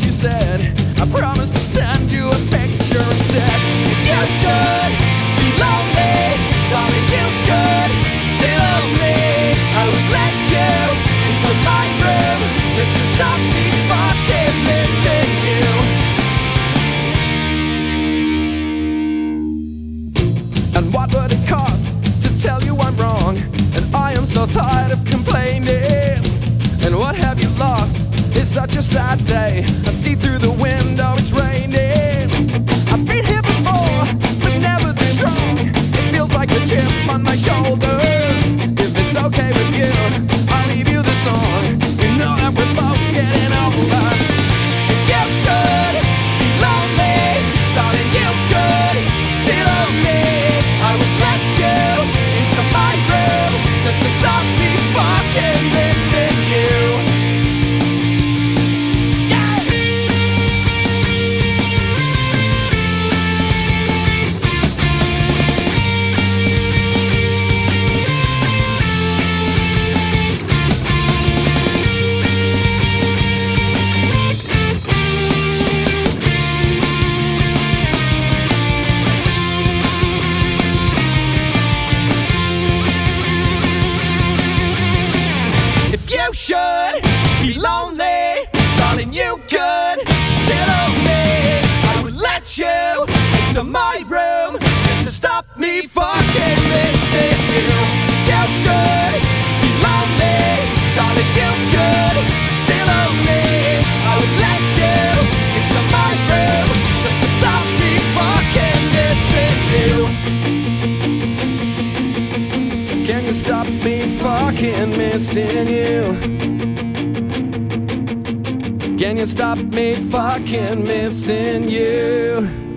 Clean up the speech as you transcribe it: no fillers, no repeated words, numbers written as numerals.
you said. I promise to send you a picture instead. If you should be lonely, darling, you could still own me. I would let you into my room just to stop me fucking missing you. And what would it cost to tell you I'm wrong? And I am so tired of complaining. And what have you lost? It's such a sad day. I see through the window, it's raining. I've been here before, but never this strong. It feels like a chip on my shoulder. If it's okay with you, I'll leave you the song. You know that we're both getting older. If you should be lonely, darling, you could still own me. I would let you into my room just to stop me fucking missing you. You should be lonely, darling, you could still own me. I would let you into my room just to stop me fucking missing you. You should be lonely, darling, you could still own me. I would let you into my room just to stop me fucking missing you. Can you stop me fucking missing you? Can you stop me fucking missing you?